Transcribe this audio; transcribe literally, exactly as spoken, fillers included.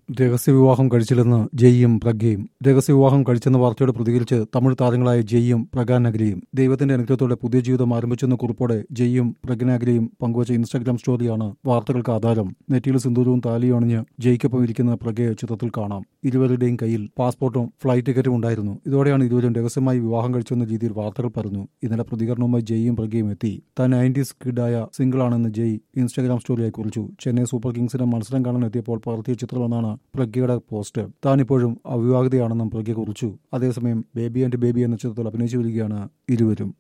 രഹസ്യവിവാഹം കഴിച്ചില്ലെന്ന് ജയ്യും പ്രഗ്യയും. രഹസ്യവിവാഹം കഴിച്ചെന്ന വാർത്തയോട് പ്രതികരിച്ച് തമിഴ് താരങ്ങളായ ജയ്യും പ്രഗ്യാനഗിരിയും ദൈവത്തിന്റെ അനുഗ്രഹത്തോടെ പുതിയ ജീവിതം ആരംഭിച്ചെന്ന കുറിപ്പോടെ ജയ്യും പ്രഗ്യാനഗിരിയും പങ്കുവച്ച ഇൻസ്റ്റാഗ്രാം സ്റ്റോറിയാണ് വാർത്തകൾക്ക് ആധാരം. നെറ്റിയിൽ സിന്ദൂരവും താലിയും അണിഞ്ഞ് ജയ്ക്കൊപ്പം ഇരിക്കുന്ന പ്രഗ്യയെ ചിത്രത്തിൽ കാണാം. ഇരുവരുടെയും കയ്യിൽ പാസ്പോർട്ടും ഫ്ലൈറ്റ് ടിക്കറ്റും ഉണ്ടായിരുന്നു. ഇതോടെയാണ് ഇരുവരും രഹസ്യമായി വിവാഹം കഴിച്ചെന്ന രീതിയിൽ വാർത്തകൾ പരന്നു. ഇന്നലെ പ്രതികരണവുമായി ജയ്യും പ്രഗ്യയും എത്തി. താൻ നയന്റീസ് കിഡായ സിംഗിളാണെന്ന് ജയ് ഇൻസ്റ്റാഗ്രാം സ്റ്റോറിയായി കുറിച്ചു. ചെന്നൈ സൂപ്പർ കിങ്സിന്റെ മത്സരം കാണാൻ എത്തിയപ്പോൾ പകർത്തിയ ചിത്രമെന്നാണ് പ്രഗ്യയുടെ പോസ്റ്റ്. താൻ ഇപ്പോഴും അവിവാഹിതയാണെന്നും പ്രഗ്യ കുറിച്ചു. അതേസമയം ബേബി ആൻഡ് ബേബി എന്ന ചിത്രത്തിൽ അഭിനയിച്ചു വരികയാണ് ഇരുവരും.